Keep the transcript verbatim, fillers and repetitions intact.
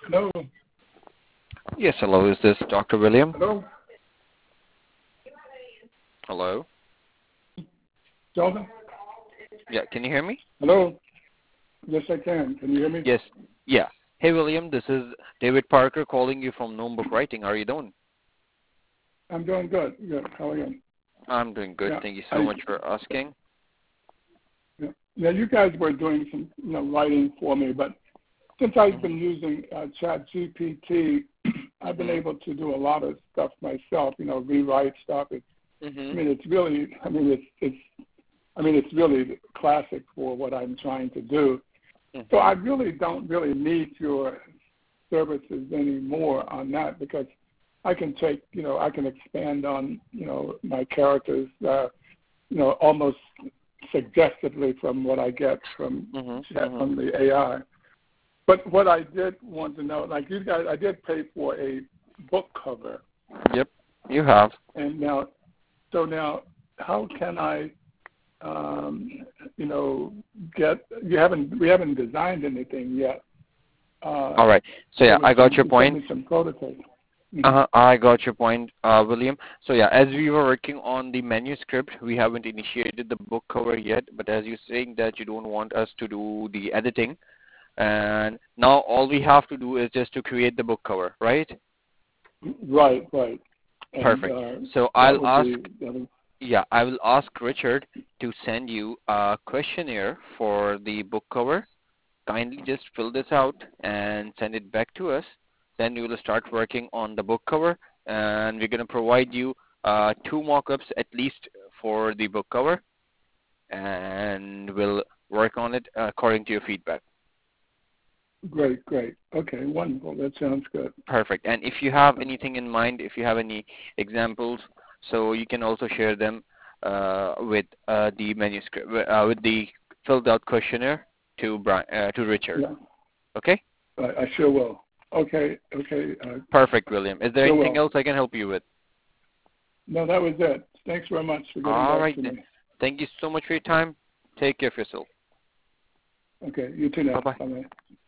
Hello. Yes, hello. Is this Doctor William? Hello. Hello. Jonathan. Yeah, can you hear me? Hello. Yes, I can. Can you hear me? Yes. Yeah. Hey, William. This is David Parker calling you from Gnome Book Writing. How are you doing? I'm doing good. Good. How are you? I'm doing good. Yeah, Thank you so I, much for asking. yeah. yeah, you guys were doing some, you know, writing for me, but since I've Mm-hmm. been using uh, Chat G P T, I've been Mm-hmm. able to do a lot of stuff myself. You know, rewrite stuff. It's, Mm-hmm. I mean, it's really. I mean, it's it's. I mean, it's really classic for what I'm trying to do. Mm-hmm. So I really don't really need your services anymore on that because I can take, you know, I can expand on, you know, my characters, uh, you know, almost suggestively from what I get from Mm-hmm. chat, Mm-hmm. from the A I. But what I did want to know, like you guys, I did pay for a book cover. Yep, you have. And now, so now, how can I, um, you know, get? You haven't, we haven't designed anything yet. Uh, All right. So yeah, so I got some, your you sent point. me some prototypes. Mm-hmm. Uh-huh, I got your point, uh, William. So yeah, as we were working on the manuscript, we haven't initiated the book cover yet. But as you're saying that you don't want us to do the editing, and now all we have to do is just to create the book cover, right? Right, right. And Perfect. uh, So that I'll would ask, be, that would, yeah, I will ask Richard to send you a questionnaire for the book cover. Kindly just fill this out and send it back to us. Then we will start working on the book cover, and we're going to provide you uh, two mock-ups at least for the book cover, and we'll work on it according to your feedback. great, great. Okay, wonderful. That sounds good. Perfect. And if you have anything in mind, if you have any examples, so you can also share them uh, with uh, the manuscript, uh, with the filled out questionnaire to Brian, uh, to Richard. Yeah, Okay? I, I sure will. Okay, okay. Uh, Perfect, William. Is there sure anything will. else I can help you with? No, that was it. Thanks very much for getting All back right to then. me. Thank you so much for your time. Take care of yourself. Okay, you too now. Bye-bye. Bye-bye.